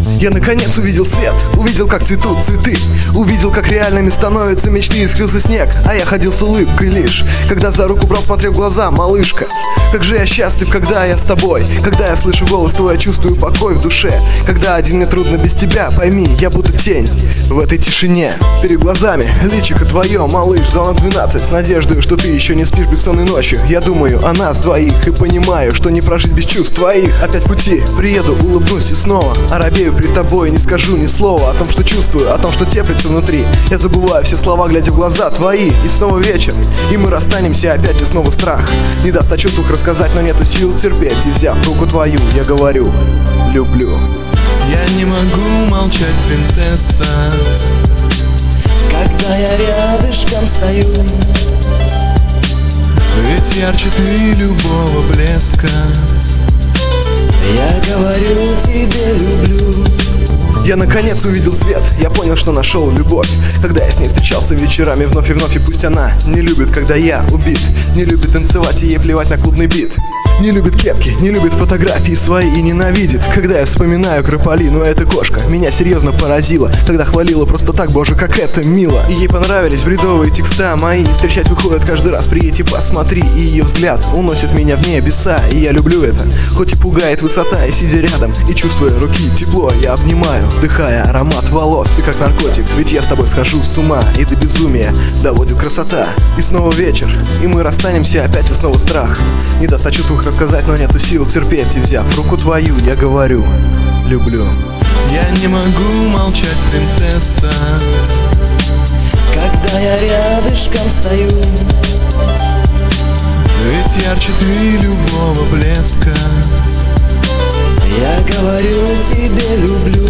Я наконец увидел свет, увидел, как цветут цветы, увидел, как реальными становятся мечты, и скрылся снег, а я ходил с улыбкой лишь, когда за руку брал, смотрел в глаза, малышка. Как же я счастлив, когда я с тобой, когда я слышу голос твой, я чувствую покой в душе. Когда один мне трудно без тебя, пойми, я буду тень в этой тишине. Перед глазами личико твое, малыш, звонок 12, с надеждой, что ты еще не спишь бессонной ночью. Я думаю о нас двоих и понимаю, что не прожить без чувств твоих. Опять в пути, приеду, улыбнусь и снова оробею пред тобой, не скажу ни слова о том, что чувствую, о том, что теплится внутри. Я забываю все слова, глядя в глаза твои. И снова вечер, и мы расстанемся опять, и снова страх не даст о чувствах рассказать, но нету сил терпеть. И взяв руку твою, я говорю: люблю. Я не могу молчать, принцесса, когда я рядышком стою, ведь ярче ты любого блеска. Я говорю тебе люблю. Я наконец увидел свет, я понял, что нашел любовь, когда я с ней встречался вечерами вновь и вновь. И пусть она не любит, когда я убит, не любит танцевать и ей плевать на клубный бит, не любит кепки, не любит фотографии свои и ненавидит, когда я вспоминаю Крополи. Но эта кошка меня серьезно поразила, тогда хвалила просто так, боже, как это мило. И ей понравились бредовые текста мои, встречать выходит каждый раз, приедь посмотри. И ее взгляд уносит меня в небеса, и я люблю это, хоть и пугает высота. И сидя рядом, и чувствуя руки тепло, я обнимаю, вдыхая аромат волос. Ты как наркотик, ведь я с тобой схожу с ума, и до безумия доводит красота. И снова вечер, и мы расстанемся опять, и снова страх не даст о чувствах рассказать, но нету сил терпеть. И взяв руку твою, я говорю: люблю. Я не могу молчать, принцесса, когда я рядышком стою, ведь ярче ты любого блеска. я говорю тебе люблю.